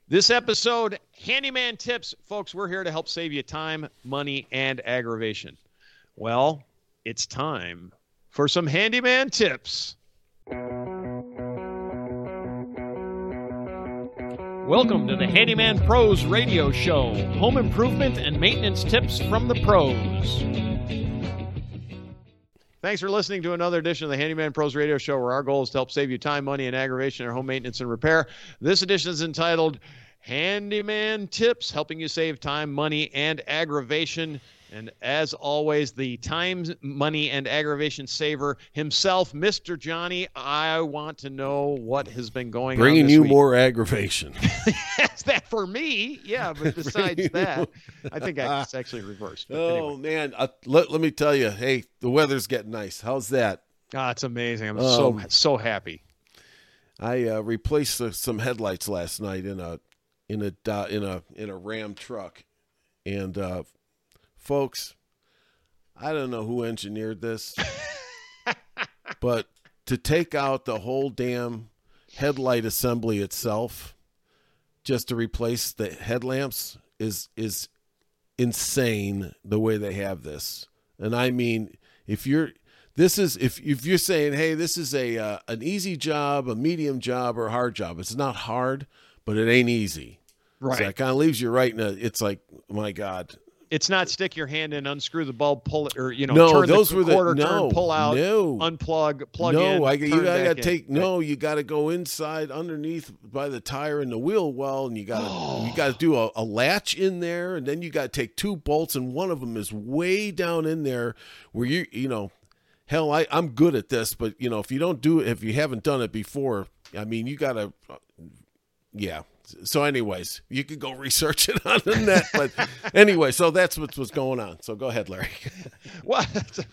This episode, Handyman Tips. Folks, we're here to help save you time, money, and aggravation. Well, it's time for some Handyman Tips. Welcome to the Handyman Pros Radio Show. Home improvement and maintenance tips from the pros. Thanks for listening to another edition of the Handyman Pros Radio Show, where our goal is to help save you time, money, and aggravation in home maintenance and repair. This edition is entitled Handyman Tips, helping you save time, money, and aggravation. And as always, the time, money, and aggravation saver himself, Mr. Johnny. I want to know what has been going on Bringing this you week. more aggravation. Is that for me? Yeah, but besides that, I think it's actually reversed. But Oh, anyway. man. Let me tell you, hey, the weather's getting nice. How's that? It's amazing. I'm so happy. I replaced some headlights last night in a Ram truck. And, folks, I don't know who engineered this, but to take out the whole damn headlight assembly itself just to replace the headlamps is insane the way they have this. And I mean, if you're saying, hey, this is an easy job, a medium job, or a hard job, it's not hard, but it ain't easy. Right. So it kind of leaves you right in it's like, my God. It's not stick your hand in, unscrew the bulb, pull it, or No, turn those the were quarter the turn, pull out, unplug, plug in. You got to take. No, you got to go inside, underneath by the tire and the wheel well, and you got to do a latch in there, and then you got to take two bolts, and one of them is way down in there where hell, I'm good at this, but if you haven't done it before, I mean, you got to, yeah. So anyways, you could go research it on the net. But anyway, so that's what's going on. So go ahead, Larry. What?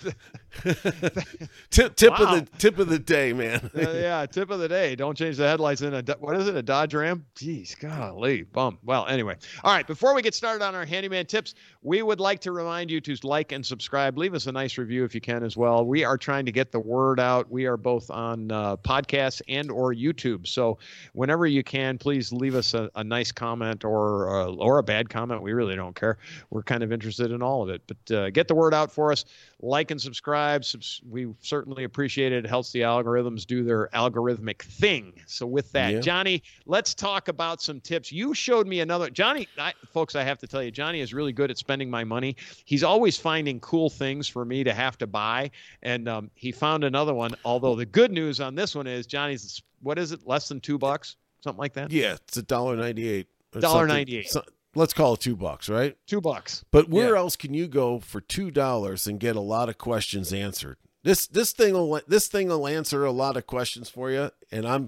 Tip of the day, man. Yeah, tip of the day. Don't change the headlights in a Dodge Ram? Jeez, golly, bum. Well, anyway. All right, before we get started on our Handyman Tips, we would like to remind you to like and subscribe. Leave us a nice review if you can as well. We are trying to get the word out. We are both on podcasts and or YouTube. So whenever you can, please leave us a nice comment or a bad comment. We really don't care. We're kind of interested in all of it. But get the word out for us. Like and subscribe. We certainly appreciate it. It helps the algorithms do their algorithmic thing. So with that, yeah. Johnny, let's talk about some tips. You showed me another. Johnny, folks, I have to tell you, Johnny is really good at spending my money. He's always finding cool things for me to have to buy. And he found another one. Although the good news on this one is Johnny's, what is it, less than $2? Something like that? Yeah, it's $1.98. $1.98. So, let's call it $2, right? $2. But where else can you go for $2 and get a lot of questions answered? This thing will answer a lot of questions for you. And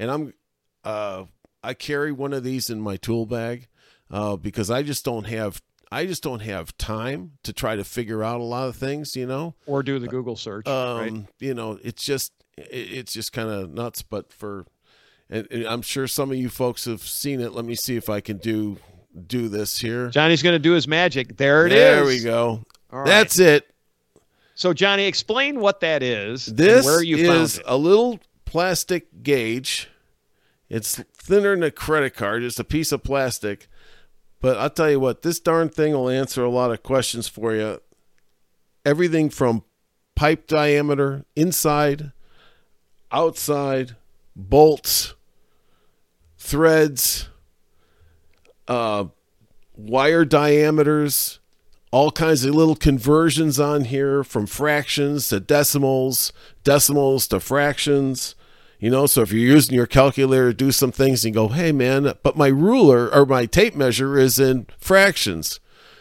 I carry one of these in my tool bag because I just don't have time to try to figure out a lot of things, Or do the Google search, right? It's just kind of nuts, but and I'm sure some of you folks have seen it. Let me see if I can do this here. Johnny's going to do his magic. There There we go. All That's it. So, Johnny, explain what that is. This and where you found is it. a little plastic gauge. It's thinner than a credit card, just a piece of plastic. But I'll tell you what, this darn thing will answer a lot of questions for you. Everything from pipe diameter, inside, outside, bolts, threads, wire diameters, all kinds of little conversions on here, from fractions to decimals to fractions. So if you're using your calculator to do some things and you go, hey man, but my ruler or my tape measure is in fractions.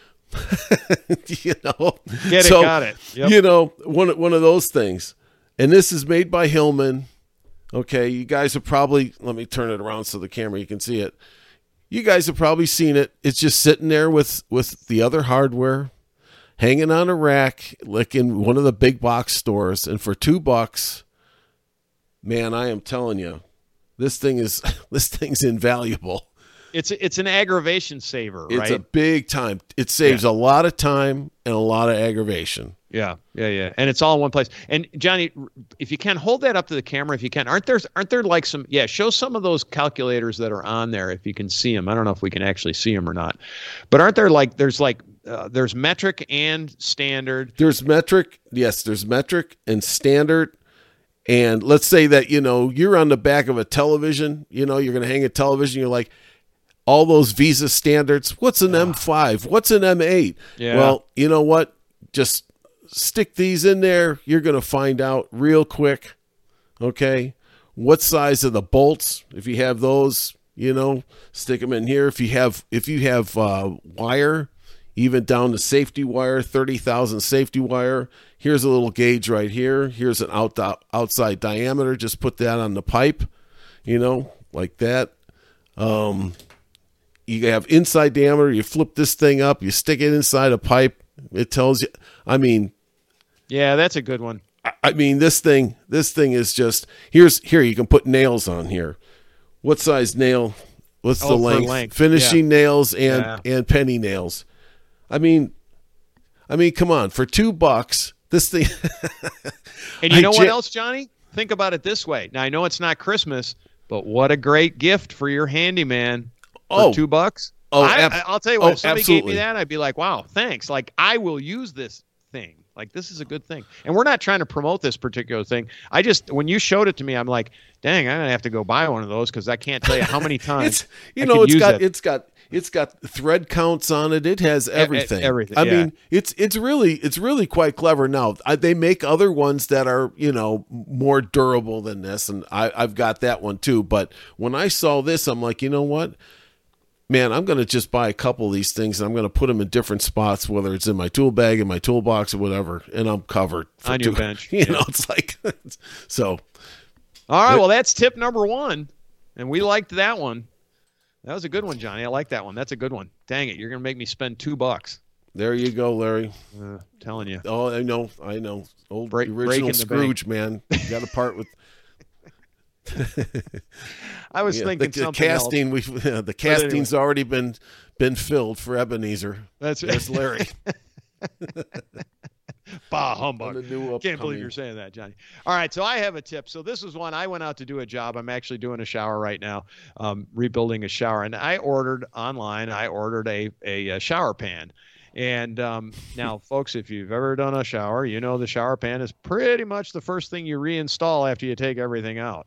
Got it. Yep. One of those things. And this is made by Hillman. Okay, you guys have probably, let me turn it around so the camera, you can see it. You guys have probably seen it. It's just sitting there with the other hardware, hanging on a rack, like in one of the big box stores. And for $2, man, I am telling you, this thing's invaluable. It's an aggravation saver, right? It's a big time. It saves a lot of time and a lot of aggravation. Yeah, yeah, yeah, and it's all in one place. And Johnny, if you can hold that up to the camera, if you can, aren't there like some? Yeah, show some of those calculators that are on there if you can see them. I don't know if we can actually see them or not, but aren't there like there's metric and standard. There's metric, yes. There's metric and standard. And let's say that you're on the back of a television. You're going to hang a television. You're like, all those Visa standards. What's an M5? What's an M8? Yeah. Well, you know what? Just stick these in there. You're going to find out real quick. Okay. What size are the bolts? If you have those, stick them in here. If you have wire, even down to safety wire, 30,000 safety wire. Here's a little gauge right here. Here's an outside diameter. Just put that on the pipe, like that. You have inside diameter. You flip this thing up. You stick it inside a pipe. It tells you. I mean, yeah, that's a good one. I mean, this thing is just here. You can put nails on here. What size nail? What's the length? Finishing nails and penny nails. I mean, come on. For $2, this thing. And you know what else, Johnny? Think about it this way. Now I know it's not Christmas, but what a great gift for your handyman. For $2. I'll tell you what, if somebody absolutely gave me that, I'd be like, wow, thanks. Like, I will use this thing. Like, this is a good thing. And we're not trying to promote this particular thing. When you showed it to me, I'm like, dang, I'm going to have to go buy one of those because I can't tell you how many times it's got thread counts on it. It has everything. Everything. I mean, it's really quite clever. Now, they make other ones that are, more durable than this, and I've got that one too. But when I saw this, I'm like, you know what? Man, I'm going to just buy a couple of these things, and I'm going to put them in different spots, whether it's in my tool bag, in my toolbox, or whatever, and I'm covered. On your bench. It's like, so. All right, well, that's tip number 1, and we liked that one. That was a good one, Johnny. I like that one. That's a good one. Dang it, you're going to make me spend $2. There you go, Larry. Telling you. Oh, I know. Old original Scrooge, man. You got to part with. I was thinking the something casting. else. The casting's already been filled for Ebenezer. That's right. There's Larry. Bah humbug. Can't believe you're saying that, Johnny. All right, so I have a tip. So this was one I went out to do a job. I'm actually doing a shower right now, rebuilding a shower, and I ordered online. I ordered a shower pan. And now, folks, if you've ever done a shower, the shower pan is pretty much the first thing you reinstall after you take everything out.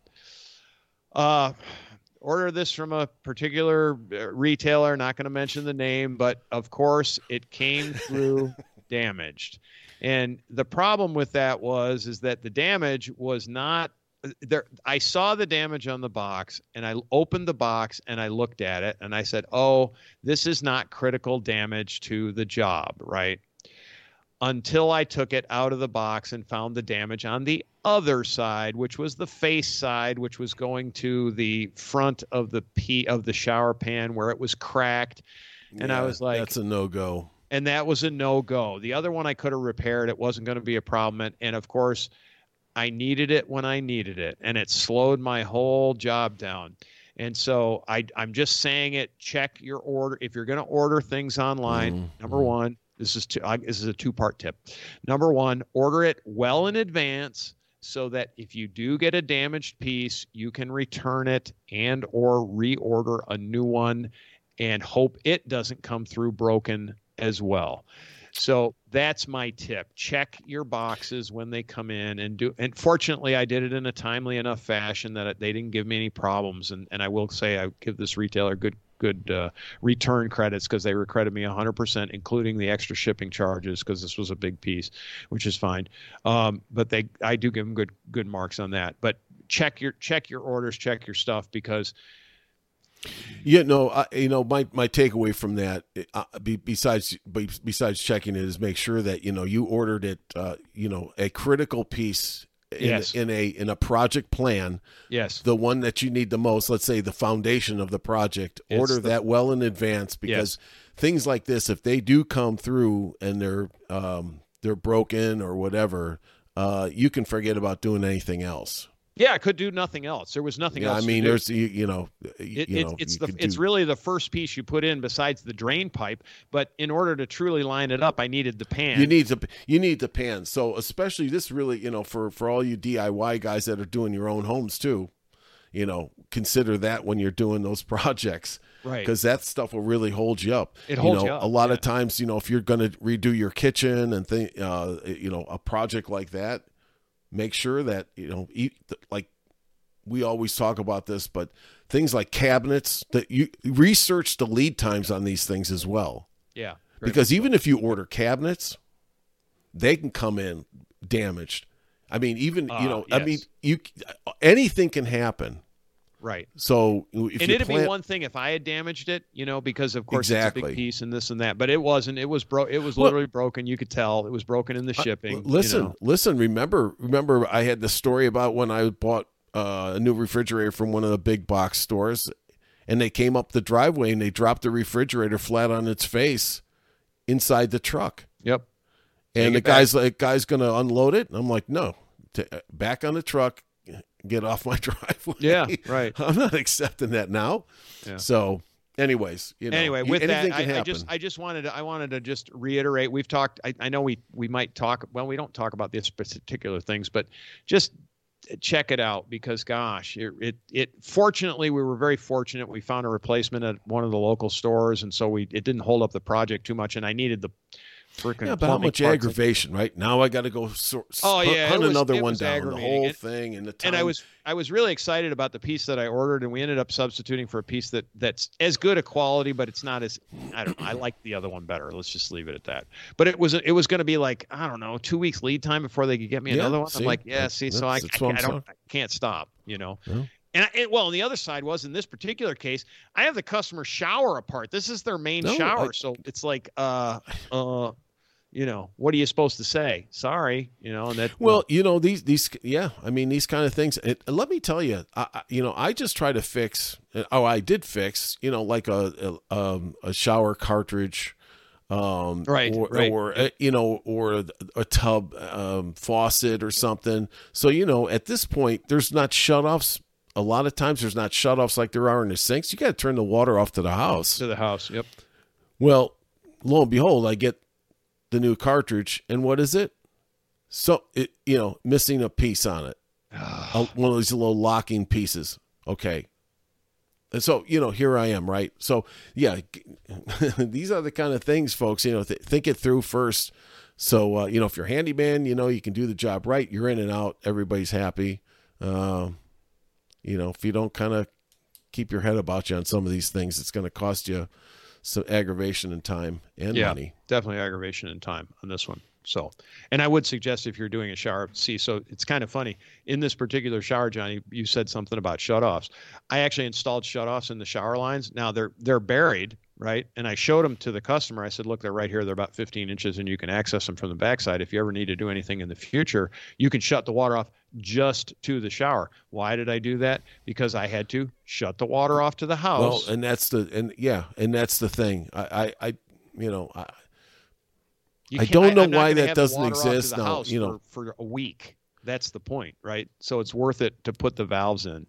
Order this from a particular retailer, not going to mention the name, but of course it came through damaged. And the problem with that is that the damage was not there. I saw the damage on the box, and I opened the box and I looked at it and I said, oh, this is not critical damage to the job, right? Until I took it out of the box and found the damage on the other side, which was the face side, which was going to the front of the shower pan where it was cracked. And I was like, that's a no-go. And that was a no-go. The other one I could have repaired. It wasn't going to be a problem. And of course, I needed it when I needed it, and it slowed my whole job down. And so I'm just saying it. Check your order. If you're going to order things online, number one, this is a 2-part tip. Number one, order it well in advance so that if you do get a damaged piece, you can return it and or reorder a new one and hope it doesn't come through broken as well. So that's my tip. Check your boxes when they come in and fortunately I did it in a timely enough fashion that they didn't give me any problems. And I will say I give this retailer good return credits because they credited me 100%, including the extra shipping charges because this was a big piece, which is fine. But I do give them good marks on that. But check your orders, check your stuff because. My takeaway from that, besides checking it, is make sure that you ordered it, a critical piece in a project plan. Yes, the one that you need the most. Let's say the foundation of the project. Order that well in advance because things like this, if they do come through and they're broken or whatever, you can forget about doing anything else. Yeah, I could do nothing else. There was nothing else. I mean, to do. there's it's really the first piece you put in besides the drain pipe. But in order to truly line it up, I needed the pan. You need the pan. So especially this really, for all you DIY guys that are doing your own homes too, consider that when you're doing those projects. Right. Because that stuff will really hold you up. It holds you up. A lot of times, if you're going to redo your kitchen and a project like that, make sure that, like we always talk about this, but things like cabinets, that you research the lead times on these things as well. Yeah. Because even if you order cabinets, they can come in damaged. I mean, even, yes. anything can happen. Right. So it'd be one thing if I had damaged it, because of course it's a big piece and this and that, but it wasn't. It was It was literally broken. You could tell it was broken in the shipping. Listen. Remember, I had the story about when I bought a new refrigerator from one of the big box stores, and they came up the driveway and they dropped the refrigerator flat on its face inside the truck. Yep. And the guy's going to unload it, and I'm like, no, back on the truck. Get off my driveway. Yeah, right. I'm not accepting that now. Yeah. So, anyways, with anything that, can happen. I wanted to just reiterate. We've talked. I know we might talk. Well, we don't talk about these particular things, but just check it out because, gosh, it. Fortunately, we were very fortunate. We found a replacement at one of the local stores, and so it didn't hold up the project too much. And I needed the. But how much aggravation, right? Now I got to go hunt another one down, the whole thing, and the time. And I was really excited about the piece that I ordered, and we ended up substituting for a piece that's as good a quality, but it's not as I like the other one better. Let's just leave it at that. But it was going to be like 2 weeks lead time before they could get me another one. I'm like, so I can't stop, Yeah. And on the other side was in this particular case, I have the customer shower apart. This is their main shower, so it's like, what are you supposed to say? Sorry, and that. Well, these kind of things. Let me tell you, I just try to fix. I did fix, like a shower cartridge. Right. Or a tub faucet or something. So at this point, there's not shutoffs. A lot of times there's not shutoffs like there are in the sinks. You got to turn the water off to the house. Yep. Well, lo and behold, I get the new cartridge, and what is it? So, missing a piece on it. One of these little locking pieces. Okay. And so, here I am, right? So, yeah, these are the kind of things, folks, think it through first. So, if you're a handyman, you can do the job right. You're in and out. Everybody's happy. If you don't kind of keep your head about you on some of these things, it's going to cost you some aggravation and time and money. Definitely aggravation and time on this one. So, and I would suggest if you're doing a shower, so it's kind of funny in this particular shower, Johnny, you said something about shutoffs. I actually installed shutoffs in the shower lines. Now they're buried, right? And I showed them to the customer. I said, look, they're right here. They're about 15 inches and you can access them from the backside. If you ever need to do anything in the future, you can shut the water off just to the shower. Why did I do that? Because I had to shut the water off to the house. Well, and that's the thing. I don't know why that doesn't exist now. For a week. That's the point, right? So it's worth it to put the valves in.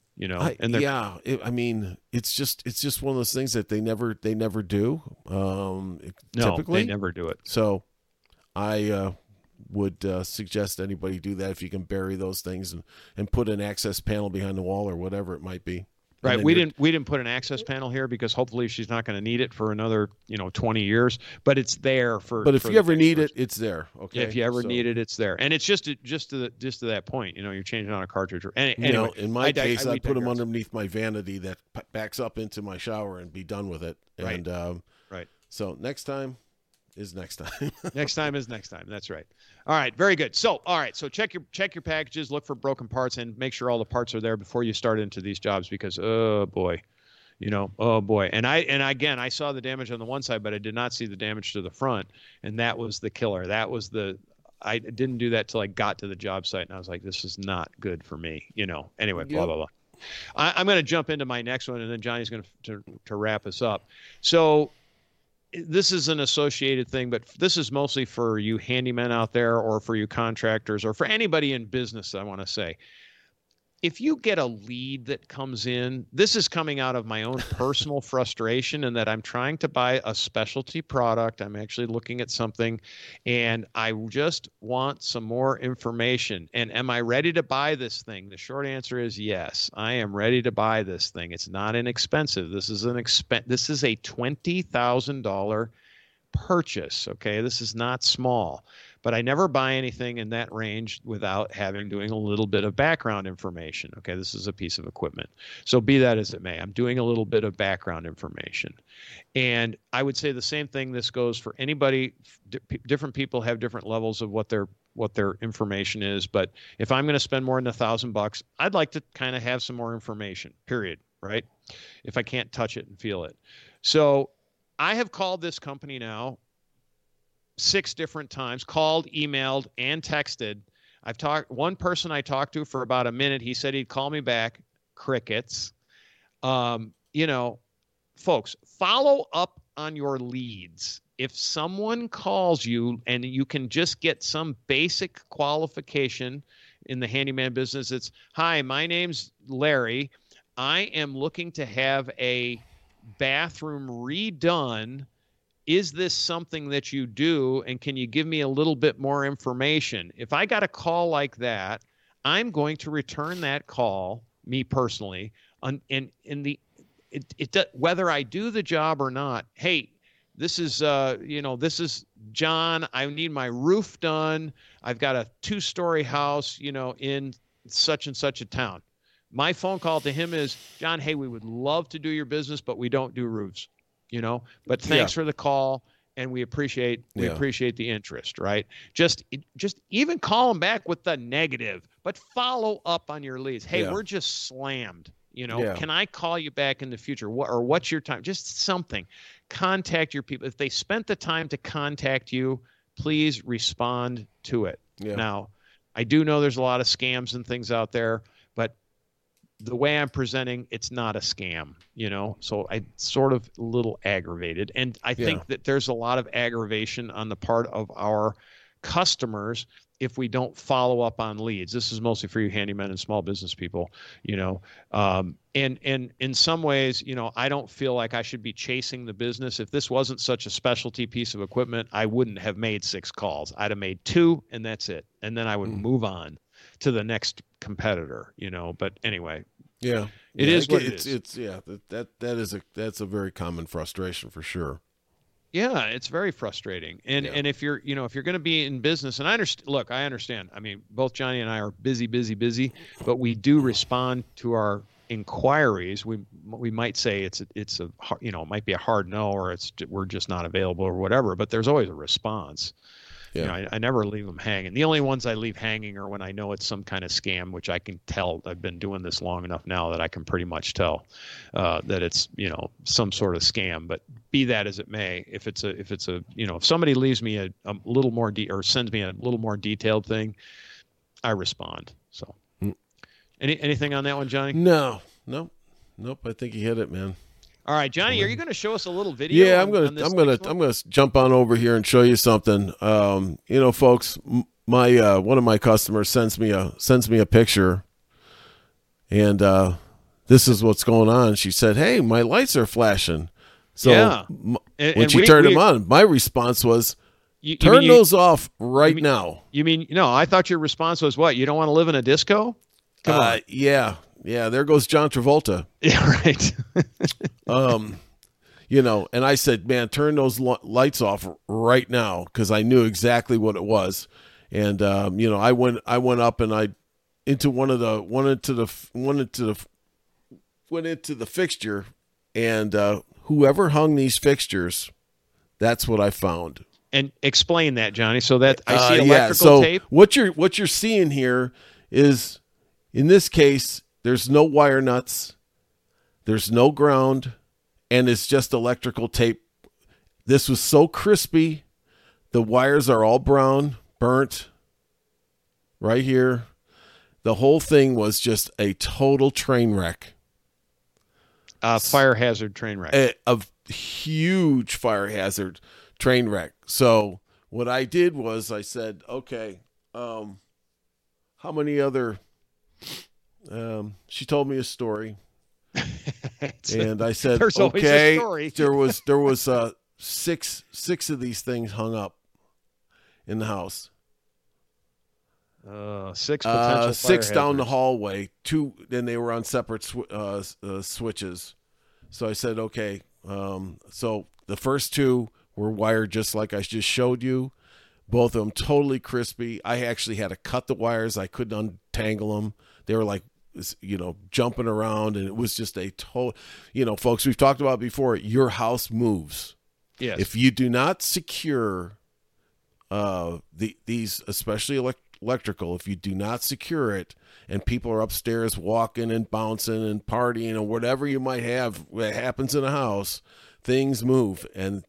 It's just one of those things that they never do. Typically, they never do it. So, I would suggest anybody do that if you can bury those things and put an access panel behind the wall or whatever it might be. Right. We didn't put an access panel here because hopefully she's not going to need it for another 20 years. But it's there for. But if you ever need it, it's there. Okay. Yeah, if you ever need it, it's there, and it's just to that point. You're changing on a cartridge. Anyway, in my case, I put them underneath my vanity that backs up into my shower and be done with it. Right. And right. So next time is next time. Next time is next time. That's right. All right. Very good. So, all right. So check your packages, look for broken parts, and make sure all the parts are there before you start into these jobs because, oh boy. And I saw the damage on the one side, but I did not see the damage to the front. And that was the killer. I didn't do that till I got to the job site. And I was like, this is not good for me, anyway, blah, blah, blah. I'm going to jump into my next one and then Johnny's going to wrap us up. So, this is an associated thing, but this is mostly for you handymen out there or for you contractors or for anybody in business, I want to say. if you get a lead that comes in, this is coming out of my own personal frustration in that I'm trying to buy a specialty product. I'm actually looking at something and I just want some more information. And am I ready to buy this thing? The short answer is yes, I am ready to buy this thing. It's not inexpensive. This is a $20,000 purchase. Okay. This is not small, but I never buy anything in that range without doing a little bit of background information. Okay. This is a piece of equipment. So be that as it may, I'm doing a little bit of background information. And I would say the same thing. This goes for anybody. Different people have different levels of what their information is. But if I'm going to spend more than $1,000, I'd like to kind of have some more information, period. Right. If I can't touch it and feel it. So I have called this company now 6 different times, called, emailed, and texted. One person I talked to for about a minute. He said he'd call me back. Crickets. Folks, follow up on your leads. If someone calls you and you can just get some basic qualification in the handyman business, it's, hi, my name's Larry. I am looking to have a bathroom redone. Is this something that you do? And can you give me a little bit more information? If I got a call like that, I'm going to return that call, me personally, whether I do the job or not. Hey, this is John. I need my roof done. I've got a 2-story house, in such and such a town. My phone call to him is, John, hey, we would love to do your business, but we don't do roofs, but thanks for the call. And we appreciate the interest, right? Just even call them back with the negative, but follow up on your leads. Hey, we're just slammed. Can I call you back in the future? What's your time? Just something. Contact your people. If they spent the time to contact you, please respond to it. Yeah. Now, I do know there's a lot of scams and things out there, but the way I'm presenting, it's not a scam, so I sort of a little aggravated. And I think that there's a lot of aggravation on the part of our customers if we don't follow up on leads. This is mostly for you handymen and small business people, and in some ways, I don't feel like I should be chasing the business. If this wasn't such a specialty piece of equipment, I wouldn't have made 6 calls. I'd have made 2 and that's it. And then I would move on to the next competitor, but anyway, it is what it is. That's a very common frustration for sure. Yeah, it's very frustrating. And if you're going to be in business, and I understand. I mean, both Johnny and I are busy, but we do respond to our inquiries. We might say it might be a hard no, or we're just not available or whatever, but there's always a response. I never leave them hanging. The only ones I leave hanging are when I know it's some kind of scam, which I can tell. I've been doing this long enough now that I can pretty much tell that it's some sort of scam. But be that as it may, if somebody leaves me a little more or sends me a little more detailed thing, I respond. So, anything on that one, Johnny? Nope. I think you hit it, man. All right, Johnny, are you going to show us a little video? Yeah, I'm going to jump on over here and show you something. Folks, my one of my customers sends me a picture, and this is what's going on. She said, "Hey, my lights are flashing." So when she turned them on, my response was, "Turn those off right now." You mean I thought your response was what? You don't want to live in a disco? Come on. Yeah, there goes John Travolta. Yeah, right. And I said, man, turn those lights off right now, because I knew exactly what it was. And I went up and I went into the fixture, and whoever hung these fixtures, that's what I found. And explain that, Johnny, so that I see electrical tape. What you're seeing here is, in this case, there's no wire nuts, there's no ground, and it's just electrical tape. This was so crispy. The wires are all brown, burnt right here. The whole thing was just a total train wreck. Fire hazard train wreck. A huge fire hazard train wreck. So what I did was I said, okay, how many other She told me a story, and I said, There's always a story. there was 6 of these things hung up in the house. 6 potential 6 down the hazards. hallway. 2, then they were on separate switches. So I said, okay. So the first 2 were wired just like I just showed you. Both of them totally crispy. I actually had to cut the wires. I couldn't untangle them. They were like, jumping around, and it was just a total, folks, we've talked about it before. Your house moves. Yes. If you do not secure these, especially electrical, if you do not secure it, and people are upstairs walking and bouncing and partying or whatever you might have that happens in a house, things move, and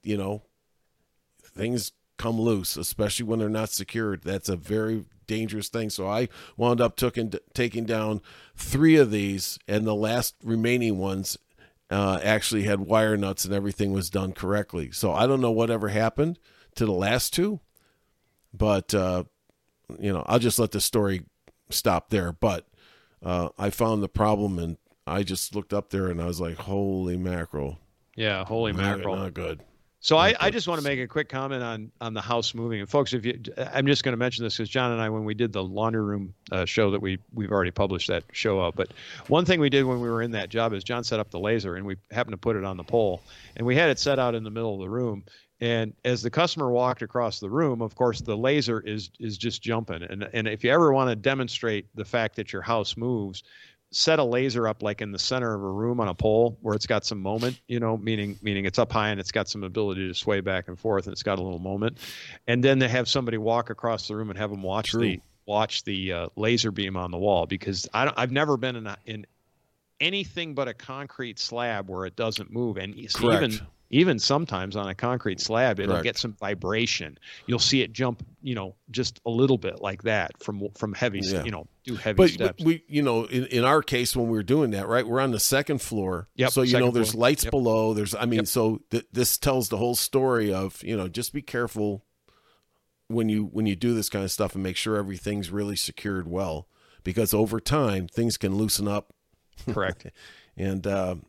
things come loose, especially when they're not secured. That's a very dangerous thing. So I wound up taking down 3 of these, and the last remaining ones actually had wire nuts and everything was done correctly. So I don't know whatever happened to the last 2, but I'll just let the story stop there. But I found the problem, and I just looked up there and I was like, holy mackerel. Yeah, holy mackerel. Not good. So I just want to make a quick comment on the house moving. And folks, I'm just going to mention this because John and I, when we did the laundry room show that we've already published that show out. But one thing we did when we were in that job is John set up the laser, and we happened to put it on the pole, and we had it set out in the middle of the room. And as the customer walked across the room, of course, the laser is just jumping. And if you ever want to demonstrate the fact that your house moves, set a laser up like in the center of a room on a pole where it's got some moment, meaning it's up high and it's got some ability to sway back and forth and it's got a little moment. And then they have somebody walk across the room and have them watch the laser beam on the wall, because I've never been in anything but a concrete slab where it doesn't move. And even sometimes on a concrete slab, it'll get some vibration. You'll see it jump, just a little bit like that from heavy, do heavy steps. But in our case, when we were doing that, right, we're on the 2nd floor. Yep, so, there's floor. lights Yep. below. So this tells the whole story of, just be careful when you do this kind of stuff and make sure everything's really secured well, because over time things can loosen up. Correct. And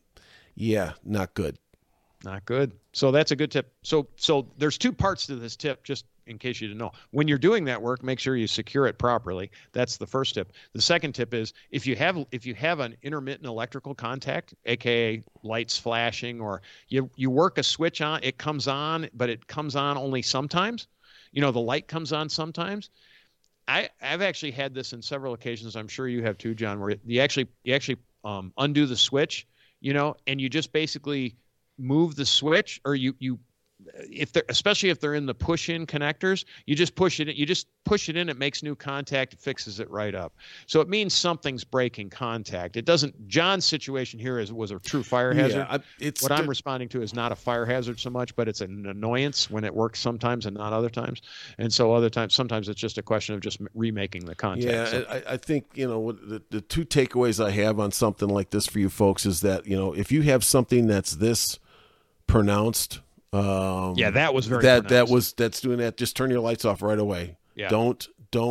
not good. Not good. So that's a good tip. So there's 2 parts to this tip, just in case you didn't know. When you're doing that work, make sure you secure it properly. That's the first tip. The second tip is if you have an intermittent electrical contact, aka lights flashing, or you work a switch on, it comes on, but it comes on only sometimes. The light comes on sometimes. I've actually had this in several occasions. I'm sure you have too, John, where you actually undo the switch, and you just basically move the switch, or especially if they're in the push-in connectors, you just push it in, it makes new contact, it fixes it right up. So it means something's breaking contact. It doesn't. John's situation here was a true fire hazard. What I'm responding to is not a fire hazard so much, but it's an annoyance when it works sometimes and not other times. And so sometimes it's just a question of just remaking the contact. Yeah, so, I think, the 2 takeaways I have on something like this for you folks is that, if you have something that's this pronounced, that was very pronounced. That's doing that, just turn your lights off right away. Yeah. Don't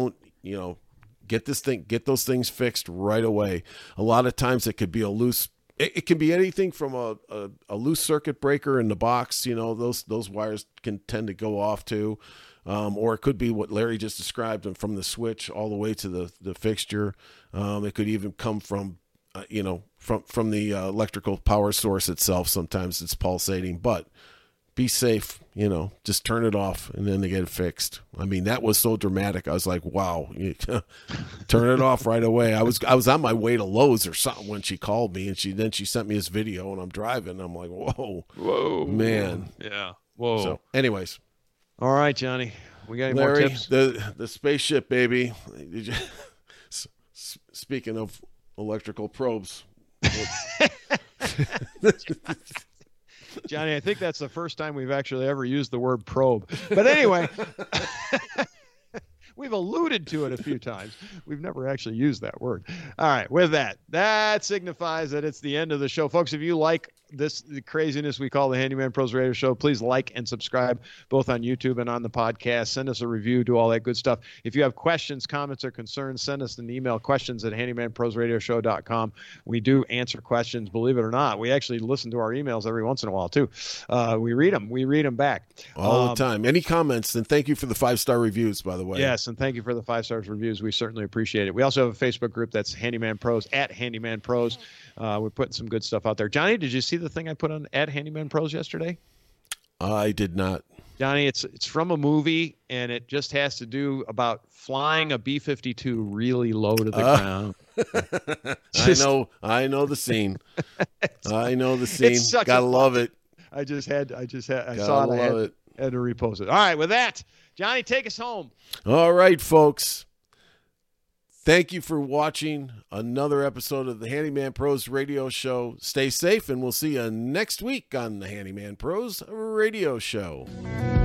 get those things fixed right away. A lot of times it could be it can be anything from a loose circuit breaker in the box. Those wires can tend to go off too, or it could be what Larry just described, and from the switch all the way to the fixture. It could even come from from the electrical power source itself. Sometimes it's pulsating, but be safe, just turn it off and then they get it fixed. I mean, that was so dramatic. I was like, wow, turn it off right away. I was on my way to Lowe's or something when she called me, and she sent me this video, and I'm driving. I'm like, whoa, man. Yeah. Whoa. So anyways. All right, Johnny, we got any Larry, more tips? The spaceship, baby. Speaking of electrical probes. Johnny, I think that's the first time we've actually ever used the word probe. But anyway, we've alluded to it a few times. We've never actually used that word. All right. With that signifies that it's the end of the show. Folks, if you like the craziness we call the Handyman Pros Radio Show, please like and subscribe both on YouTube and on the podcast. Send us a review, do all that good stuff. If you have questions, comments, or concerns, send us an email, questions@handymanprosradioshow.com. We do answer questions, believe it or not. We actually listen to our emails every once in a while too. We read them back all the time. Any comments? And thank you for the 5-star reviews, by the way. Yes, and thank you for the 5-star reviews. We certainly appreciate it. We also have a Facebook group that's Handyman Pros, @Handyman Pros. We're putting some good stuff out there. Johnny, did you see the thing I put on @Handyman Pros yesterday? I did not. Johnny, it's from a movie, and it just has to do about flying a B-52 really low to the ground. I know the scene. I know the scene. Gotta love it. I saw it. I had to repost it. All right, with that, Johnny, take us home. All right, folks. Thank you for watching another episode of the Handyman Pros Radio Show. Stay safe, and we'll see you next week on the Handyman Pros Radio Show.